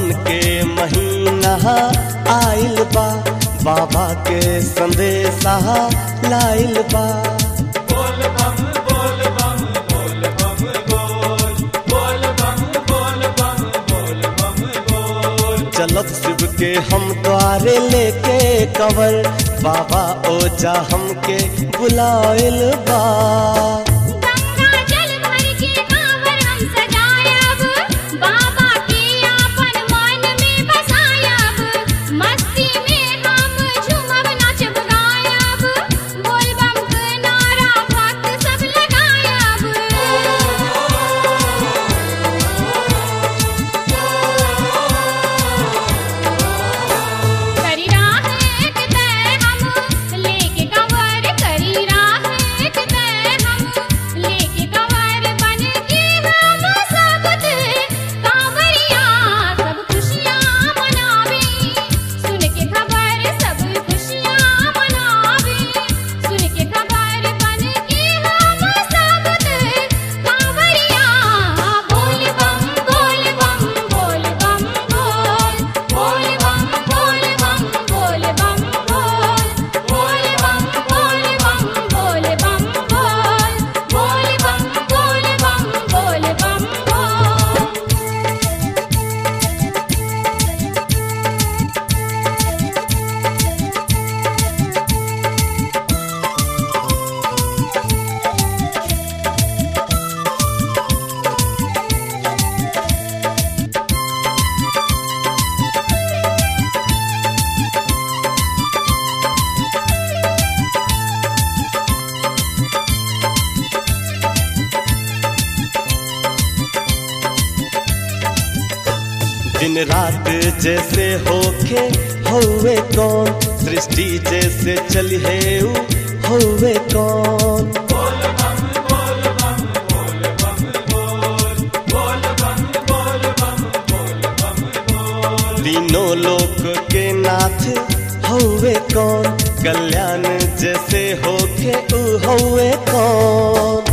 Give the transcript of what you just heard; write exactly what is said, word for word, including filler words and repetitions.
सावन के महीना आइल बा, बाबा के संदेशा लाइल बा। बोल बम बोल बम बोल बम बोल, बोल बम बोल बम बोल बम बोल। चलत शिव के हम द्वारे लेके कवर, बाबा ओजा हमके बुलाइल बा। दिन रात जैसे होके होवे कौन, सृष्टि जैसे चली है ऊ होवे कौन। बोल बम बोल बम बोल बम बोल, बोल बम बोल बम बोल बम बोल। तीनों लोक के नाथ होवे कौन, कल्याण जैसे होके ऊ होवे कौन।